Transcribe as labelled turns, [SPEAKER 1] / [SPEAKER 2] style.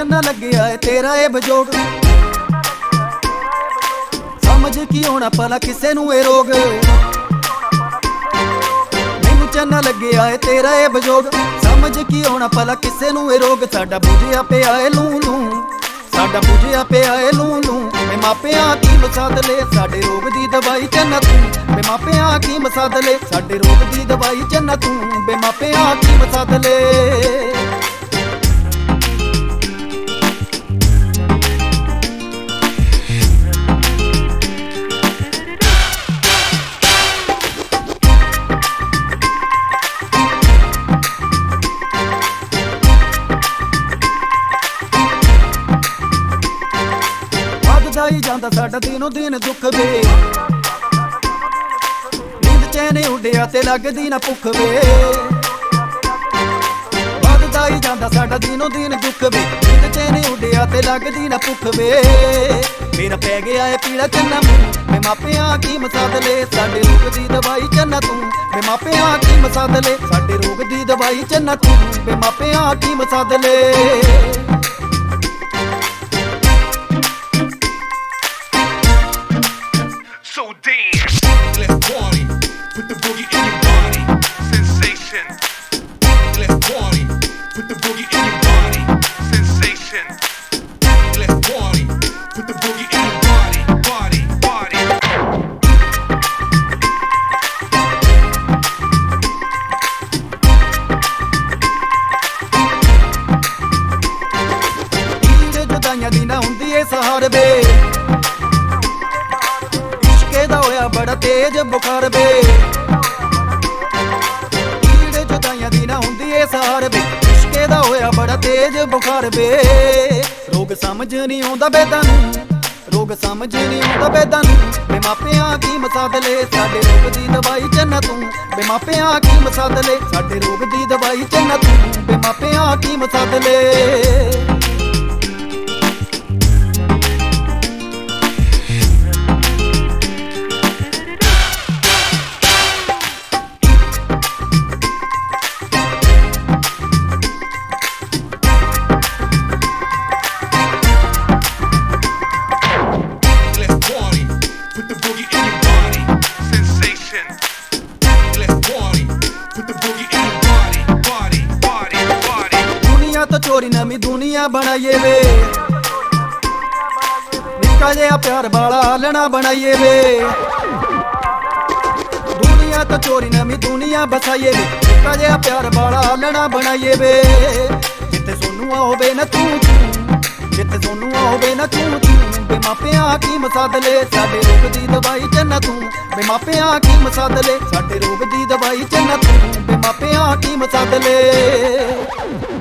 [SPEAKER 1] ਚੰਨਾ ਲੱਗਿਆ ਏ ਤੇਰਾ ਇਹ ਬਜੋਗ, ਸਮਝ ਕੀ ਹੋਣਾ ਭਲਾ ਕਿਸੇ ਨੂੰ ਇਹ ਰੋਗ। ਮੈਨੂੰ ਚੰਨਾ ਲੱਗਿਆ ਏ ਤੇਰਾ ਇਹ ਬਜੋਗ, ਸਮਝ ਕੀ ਹੋਣਾ ਭਲਾ ਕਿਸੇ ਨੂੰ ਇਹ ਰੋਗ। ਸਾਡਾ ਬੁਝਿਆ ਪਿਆ ਏ ਲੂੰ ਲੂੰ, ਸਾਡਾ ਬੁਝਿਆ ਪਿਆ ਏ ਲੂੰ ਲੂੰ। ਮੈਂ ਮਾਪਿਆਂ ਕੀ ਮਸਾਦ ਲੈ ਸਾਡੇ ਰੋਗ ਦੀ ਦਵਾਈ ਚੰਨਾ ਤੂੰ, ਮੈਂ ਮਾਪਿਆਂ ਕੀ ਮਸਾਦ ਲੈ ਸਾਡੇ ਰੋਗ ਦੀ ਦਵਾਈ ਚੰਨਾ ਤੂੰ, ਮੈਂ ਮਾਪਿਆਂ ਕੀ ਮਸਾਦ ਲੈ। ਵੱਧਦਾ ਹੀ ਜਾਂਦਾ ਸਾਡਾ ਦਿਨੋਂ ਦਿਨ ਦੁੱਖ ਵੇ, ਨੀਂਦ ਚੈਨ ਉੱਡਿਆ ਤੇ ਲੱਗਦੀ ਨਾ ਭੁੱਖ ਵੇ। ਵੱਧਦਾ ਹੀ ਜਾਂਦਾ ਸਾਡਾ ਦਿਨੋਂ ਦਿਨ ਦੁੱਖ ਵੇ, ਨੀਂਦ ਚੈਨ ਉੱਡਿਆ ਤੇ ਲੱਗਦੀ ਨਾ ਭੁੱਖ ਵੇ। ਮੇਰਾ ਪੈ ਗਿਆ ਏ ਪੀੜਾ ਚੰਨਾ ਮੂੰਹ, ਮੈਂ ਮਾਪਿਆਂ ਕੀ ਮਸਾਦ ਲੈ ਸਾਡੇ ਰੋਗ ਦੀ ਦਵਾਈ ਚੰਨਾ ਤੂੰ, ਮੈਂ ਮਾਪਿਆਂ ਕੀ ਮਸਾਦ ਲੈ ਸਾਡੇ ਰੋਗ ਦੀ ਦਵਾਈ ਚੰਨਾ ਤੂੰ, ਮੈਂ ਮਾਪਿਆਂ ਕੀ ਮਸਾਦ ਲੈ।
[SPEAKER 2] So dance, let's party, put the boogie in your body, sensation. Let's party, put the boogie in your body, sensation. Let's party, put the boogie in your body, body, body. ਈੜੇ ਜੁਦਾਈਆਂ ਦੀ ਨਾ ਹੁੰਦੀ ਏ ਸਹਾਰ ਵੇ, ਦਾ ਹੋਇਆ ਬੜਾ ਤੇਜ ਬੁਖਾਰ ਵੇ। ਈੜੇ ਜੁਦਾਈਆਂ ਦੀ ਨਾ ਹੁੰਦੀ ਏ ਸਹਾਰ ਵੇ, ਇਸ਼ਕੇ ਦਾ ਹੋਇਆ ਬੜਾ ਤੇਜ ਬੁਖਾਰ ਵੇ। ਰੋਗ ਸਮਝ ਨਹੀਂ ਆਉਂਦਾ ਬੇਦਾਂ ਨੂੰ, ਰੋਗ ਸਮਝ ਨਹੀਂ ਆਉਂਦਾ ਬੇਦਾਂ ਨੂੰ। ਮੈਂ ਮਾਪਿਆਂ ਕੀ ਮਸਾਦ ਲੈ ਸਾਡੇ ਰੋਗ ਦੀ ਦਵਾਈ ਚੰਨਾ ਤੂੰ, ਮੈਂ ਮਾਪਿਆਂ ਕੀ ਮਸਾਦ ਲੈ ਸਾਡੇ ਰੋਗ ਦੀ ਦਵਾਈ ਚੰਨਾ ਤੂੰ, ਮੈਂ ਮਾਪਿਆਂ ਕੀ ਮਸਾਦ ਲੈ। चोरी नवी दुनिया बनाइए वे, निक्का जिहा प्यार वाला आलना बनाइए वे। दुनिया तो चोरी नवी दुनिया बसाइए वे, निक्का जिहा प्यार वाला आलना बनाइए वे। जिथे सोनू होवे ना तू तू, जिथे सोनू होवे ना तू तू, बे मापियां की मसाद ले साडे रोग दी दवाई चन्ना तू, बे मापियां की मसाद ले साडे रोग दी दवाई चन्ना तू, बे मापियां की मसाद ले।